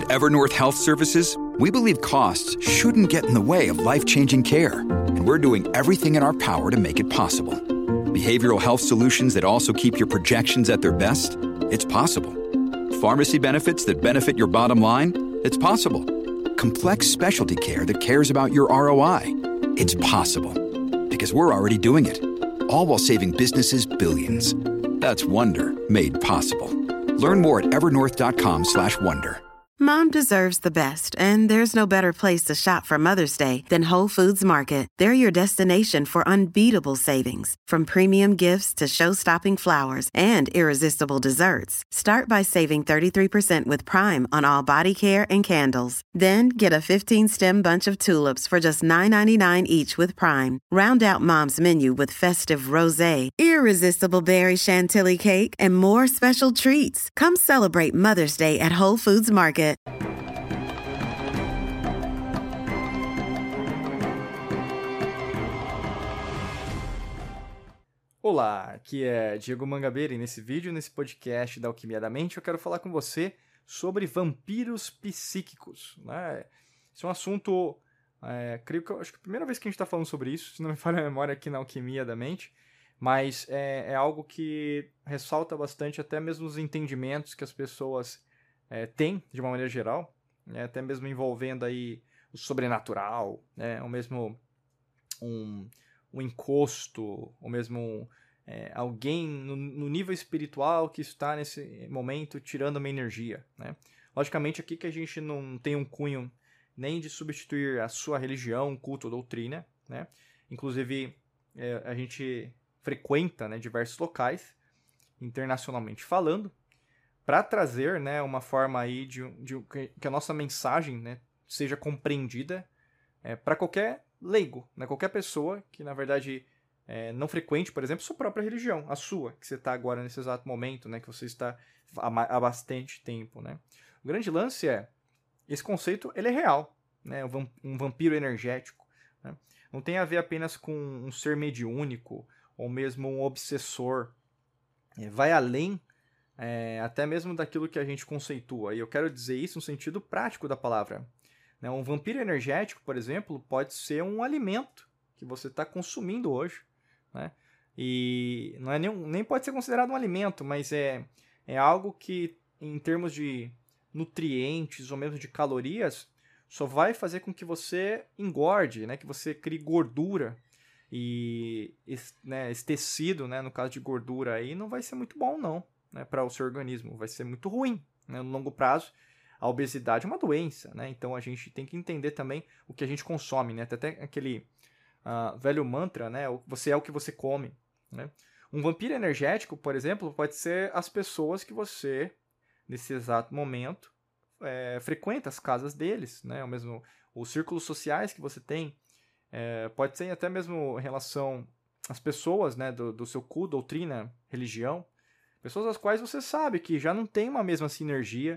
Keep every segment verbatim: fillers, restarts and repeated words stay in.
Evernorth Health Services, we believe costs shouldn't get in the way of life-changing care, and we're doing everything in our power to make it possible. Behavioral health solutions that also keep your projections at their best? It's possible. Pharmacy benefits that benefit your bottom line? It's possible. Complex specialty care that cares about your R O I? It's possible. Because we're already doing it. All while saving businesses billions. That's Wonder made possible. Learn more at evernorth.com slash wonder. Mom deserves the best, and there's no better place to shop for Mother's Day than Whole Foods Market. They're your destination for unbeatable savings, from premium gifts to show-stopping flowers and irresistible desserts. Start by saving thirty-three percent with Prime on all body care and candles. Then get a fifteen-stem bunch of tulips for just nine ninety-nine each with Prime. Round out Mom's menu with festive rosé, irresistible berry chantilly cake, and more special treats. Come celebrate Mother's Day at Whole Foods Market. Olá, aqui é Diego Mangabeira e nesse vídeo, nesse podcast da Alquimia da Mente, eu quero falar com você sobre vampiros psíquicos, né? Esse é um assunto, é, creio que eu acho que é a primeira vez que a gente está falando sobre isso, se não me falha a memória, aqui na Alquimia da Mente, mas é, é algo que ressalta bastante até mesmo os entendimentos que as pessoas é, têm, de uma maneira geral, né? Até mesmo envolvendo aí o sobrenatural, né? Ou mesmo um... um encosto, ou mesmo é, alguém no, no nível espiritual que está nesse momento tirando uma energia, né? Logicamente aqui que a gente não tem um cunho nem de substituir a sua religião, culto ou doutrina, né? Inclusive é, a gente frequenta, né, diversos locais, internacionalmente falando, para trazer, né, uma forma aí de, de que a nossa mensagem, né, seja compreendida é, para qualquer leigo, né? Qualquer pessoa que, na verdade, é, não frequente, por exemplo, sua própria religião, a sua, que você está agora nesse exato momento, né? Que você está há, há bastante tempo, né? O grande lance é, esse conceito, ele é real, né? Um vampiro energético, né? Não tem a ver apenas com um ser mediúnico ou mesmo um obsessor. É, vai além é, até mesmo daquilo que a gente conceitua. E eu quero dizer isso no sentido prático da palavra. Um vampiro energético, por exemplo, pode ser um alimento que você está consumindo hoje, né? E não é nem, nem pode ser considerado um alimento, mas é, é algo que, em termos de nutrientes ou mesmo de calorias, só vai fazer com que você engorde, né? Que você crie gordura. E esse, né, esse tecido, né, no caso de gordura, aí, não vai ser muito bom, não, né, para o seu organismo. Vai ser muito ruim, né, no longo prazo. A obesidade é uma doença, né? Então a gente tem que entender também o que a gente consome, né? Tem até aquele uh, velho mantra, né? Você é o que você come, né? Um vampiro energético, por exemplo, pode ser as pessoas que você, nesse exato momento, é, frequenta as casas deles, né? Ou mesmo os círculos sociais que você tem. É, pode ser até mesmo em relação às pessoas, né? Do, do seu culto, doutrina, religião. Pessoas às quais você sabe que já não tem uma mesma sinergia,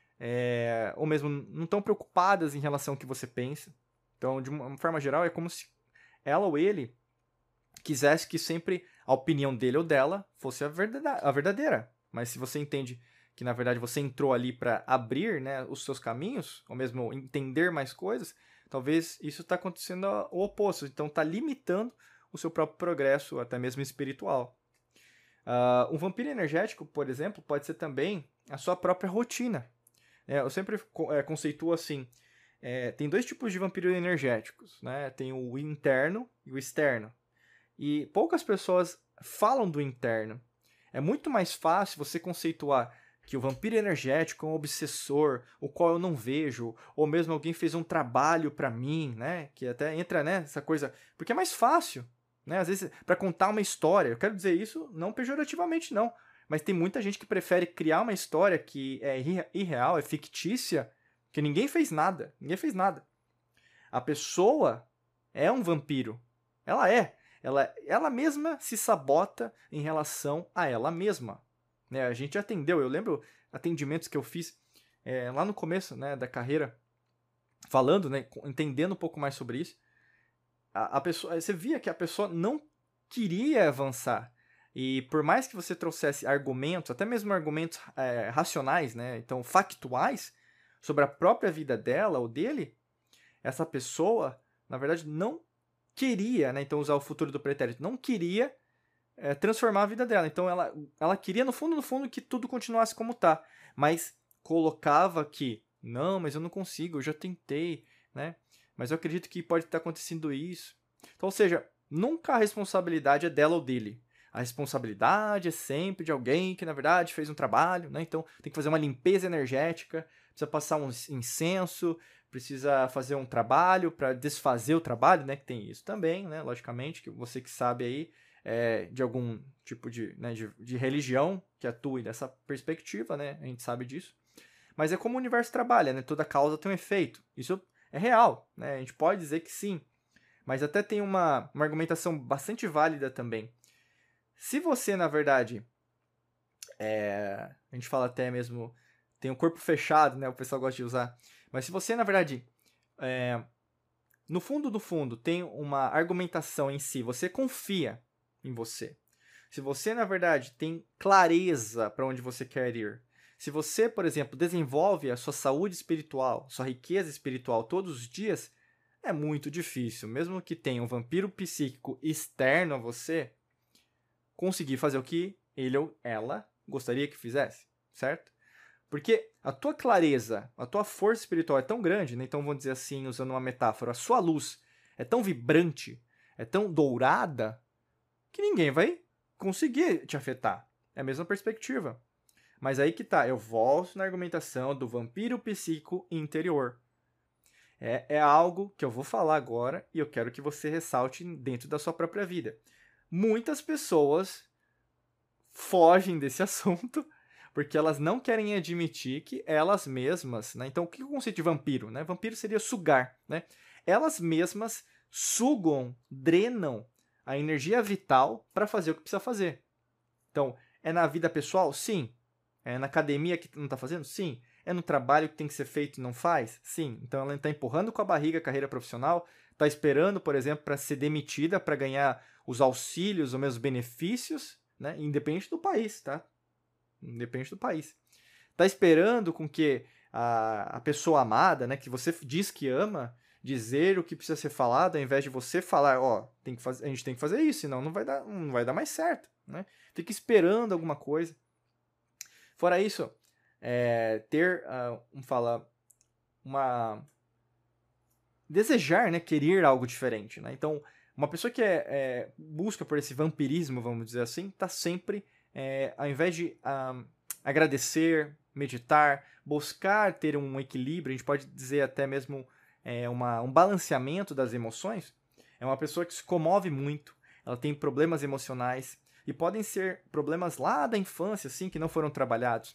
É, ou mesmo não estão preocupadas em relação ao que você pensa. Então, de uma forma geral, é como se ela ou ele quisesse que sempre a opinião dele ou dela fosse a verdadeira. A verdadeira. Mas se você entende que, na verdade, você entrou ali para abrir, né, os seus caminhos, ou mesmo entender mais coisas, talvez isso está acontecendo o oposto. Então, está limitando o seu próprio progresso, até mesmo espiritual. Uh, um vampiro energético, por exemplo, pode ser também a sua própria rotina. É, eu sempre é, conceituo assim, é, tem dois tipos de vampiros energéticos, né? Tem o interno e o externo. E poucas pessoas falam do interno. É muito mais fácil você conceituar que o vampiro energético é um obsessor, o qual eu não vejo, ou mesmo alguém fez um trabalho para mim, né? Que até entra, né, essa coisa, porque é mais fácil, né? Às vezes, para contar uma história, eu quero dizer isso não pejorativamente, não. Mas tem muita gente que prefere criar uma história que é irreal, é fictícia, que ninguém fez nada. Ninguém fez nada. A pessoa é um vampiro. Ela é. Ela, ela mesma se sabota em relação a ela mesma. Né? A gente atendeu, eu lembro atendimentos que eu fiz é, lá no começo, né, da carreira, falando, né, entendendo um pouco mais sobre isso. A, a pessoa, você via que a pessoa não queria avançar. E por mais que você trouxesse argumentos, até mesmo argumentos é, racionais, né, então factuais, sobre a própria vida dela ou dele, essa pessoa, na verdade, não queria, né? Então usar o futuro do pretérito, não queria é, transformar a vida dela. Então ela, ela queria, no fundo, no fundo, que tudo continuasse como tá, mas colocava que, não, mas eu não consigo, eu já tentei, né? Mas eu acredito que pode estar acontecendo isso. Então, ou seja, nunca a responsabilidade é dela ou dele. A responsabilidade é sempre de alguém que, na verdade, fez um trabalho, né? Então, tem que fazer uma limpeza energética, precisa passar um incenso, precisa fazer um trabalho para desfazer o trabalho, né? Que tem isso também, né? Logicamente, que você que sabe aí é, de algum tipo de, né, de, de religião que atue dessa perspectiva, né? A gente sabe disso. Mas é como o universo trabalha, né? Toda causa tem um efeito. Isso é real, né? A gente pode dizer que sim. Mas até tem uma, uma argumentação bastante válida também. Se você, na verdade, é, a gente fala até mesmo, tem um corpo fechado, né? O pessoal gosta de usar. Mas se você, na verdade, é, no fundo do fundo, tem uma argumentação em si, você confia em você. Se você, na verdade, tem clareza para onde você quer ir. Se você, por exemplo, desenvolve a sua saúde espiritual, sua riqueza espiritual todos os dias, é muito difícil, mesmo que tenha um vampiro psíquico externo a você, conseguir fazer o que ele ou ela gostaria que fizesse, certo? Porque a tua clareza, a tua força espiritual é tão grande, né? Então vamos dizer assim, usando uma metáfora, a sua luz é tão vibrante, é tão dourada, que ninguém vai conseguir te afetar. É a mesma perspectiva. Mas aí que tá, eu volto na argumentação do vampiro psíquico interior. É, é algo que eu vou falar agora e eu quero que você ressalte dentro da sua própria vida. Muitas pessoas fogem desse assunto porque elas não querem admitir que elas mesmas, né? Então, o que é o conceito de vampiro, né? Vampiro seria sugar, né? Elas mesmas sugam, drenam a energia vital para fazer o que precisa fazer. Então, é na vida pessoal? Sim. É na academia que não está fazendo? Sim. É no trabalho que tem que ser feito e não faz? Sim. Então, ela está empurrando com a barriga a carreira profissional, está esperando, por exemplo, para ser demitida, para ganhar os auxílios ou mesmo benefícios, né? Independente do país, tá? Independente do país. Está esperando com que a, a pessoa amada, né, que você diz que ama, dizer o que precisa ser falado, ao invés de você falar, ó, tem que fazer, a gente tem que fazer isso, senão não vai dar, não vai dar mais certo, né? Fica esperando alguma coisa. Fora isso, é, ter, uh, um fala, uma... desejar, né, querer algo diferente, né? Então, uma pessoa que é, é, busca por esse vampirismo, vamos dizer assim, está sempre, é, ao invés de um, agradecer, meditar, buscar ter um equilíbrio, a gente pode dizer até mesmo é, uma, um balanceamento das emoções, é uma pessoa que se comove muito, ela tem problemas emocionais, e podem ser problemas lá da infância, assim, que não foram trabalhados.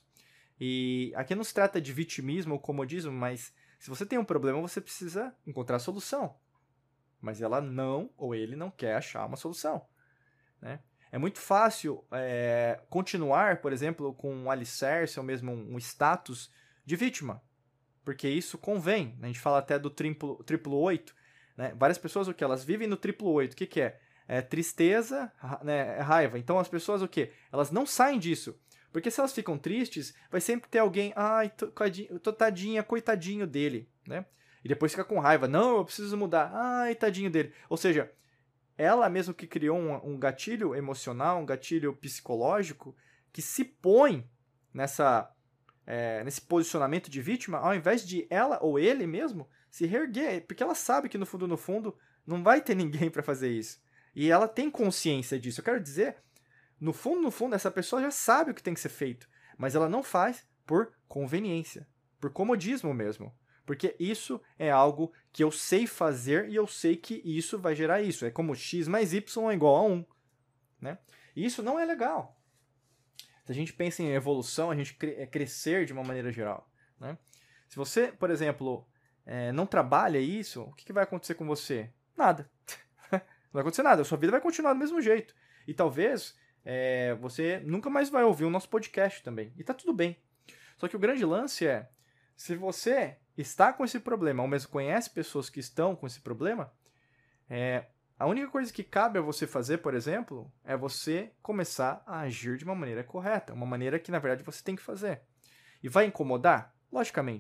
E aqui não se trata de vitimismo ou comodismo, mas se você tem um problema, você precisa encontrar a solução. Mas ela não, ou ele não quer achar uma solução, né? É muito fácil é, continuar, por exemplo, com um alicerce ou mesmo um status de vítima, porque isso convém. A gente fala até do triplo, triplo oito, né? Várias pessoas, o que? Elas vivem no triplo oito. O que, que é? É tristeza, né? É raiva. Então as pessoas, o quê? Elas não saem disso. Porque se elas ficam tristes, vai sempre ter alguém, ai, tô, tô tadinha, coitadinho dele, né? E depois fica com raiva. Não, eu preciso mudar. Ai, tadinho dele. Ou seja, ela mesmo que criou um, um gatilho emocional, um gatilho psicológico, que se põe nessa, é, nesse posicionamento de vítima, ao invés de ela ou ele mesmo se reerguer. Porque ela sabe que no fundo, no fundo, não vai ter ninguém para fazer isso. E ela tem consciência disso. Eu quero dizer, no fundo, no fundo, essa pessoa já sabe o que tem que ser feito. Mas ela não faz por conveniência. Por comodismo mesmo. Porque isso é algo que eu sei fazer e eu sei que isso vai gerar isso. É como x mais y é igual a um. Né? E isso não é legal. Se a gente pensa em evolução, a gente é crescer de uma maneira geral. Né? Se você, por exemplo, é, não trabalha isso, o que, que vai acontecer com você? Nada. Não vai acontecer nada. A sua vida vai continuar do mesmo jeito. E talvez é, você nunca mais vai ouvir o nosso podcast também. E tá tudo bem. Só que o grande lance é, se você está com esse problema, ou mesmo conhece pessoas que estão com esse problema, é, a única coisa que cabe a você fazer, por exemplo, é você começar a agir de uma maneira correta. Uma maneira que, na verdade, você tem que fazer. E vai incomodar? Logicamente.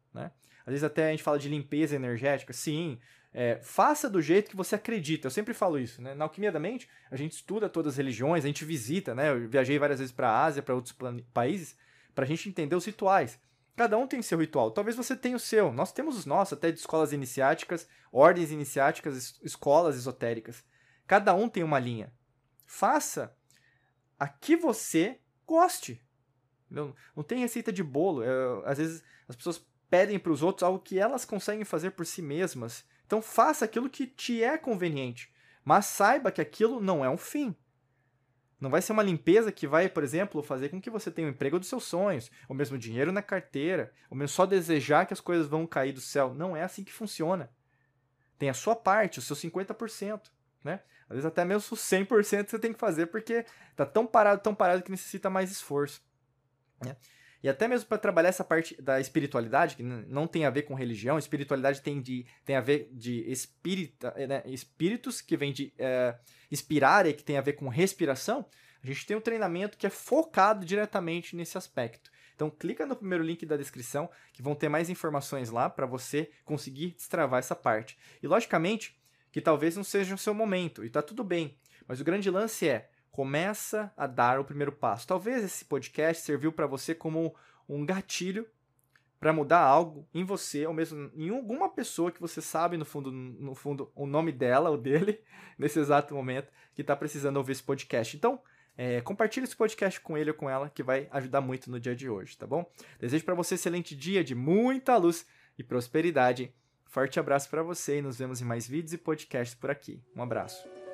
né? Às vezes até a gente fala de limpeza energética. Sim, é, faça do jeito que você acredita. Eu sempre falo isso, né? Na Alquimia da Mente, a gente estuda todas as religiões, a gente visita, né? Eu viajei várias vezes para a Ásia, para outros países, para a gente entender os rituais. Cada um tem seu ritual. Talvez você tenha o seu. Nós temos os nossos, até de escolas iniciáticas, ordens iniciáticas, es- escolas esotéricas. Cada um tem uma linha. Faça a que você goste. Não, não tem receita de bolo. É, às vezes as pessoas pedem para os outros algo que elas conseguem fazer por si mesmas. Então faça aquilo que te é conveniente. Mas saiba que aquilo não é um fim. Não vai ser uma limpeza que vai, por exemplo, fazer com que você tenha o emprego dos seus sonhos, ou mesmo dinheiro na carteira, ou mesmo só desejar que as coisas vão cair do céu. Não é assim que funciona. Tem a sua parte, o seu cinquenta por cento. Né? Às vezes até mesmo os cem por cento você tem que fazer porque tá tão parado, tão parado que necessita mais esforço. Né? E até mesmo para trabalhar essa parte da espiritualidade, que não tem a ver com religião, espiritualidade tem, de, tem a ver de espírita, né? Espíritos, que vem de é, inspirar e que tem a ver com respiração. A gente tem um treinamento que é focado diretamente nesse aspecto. Então clica no primeiro link da descrição, que vão ter mais informações lá para você conseguir destravar essa parte. E logicamente que talvez não seja o seu momento, e tá tudo bem, mas o grande lance é: começa a dar o primeiro passo. Talvez esse podcast serviu para você como um gatilho para mudar algo em você, ou mesmo em alguma pessoa que você sabe, no fundo, no fundo o nome dela ou dele, nesse exato momento, que está precisando ouvir esse podcast. Então, é, compartilhe esse podcast com ele ou com ela, que vai ajudar muito no dia de hoje, tá bom? Desejo para você um excelente dia de muita luz e prosperidade. Forte abraço para você e nos vemos em mais vídeos e podcasts por aqui. Um abraço.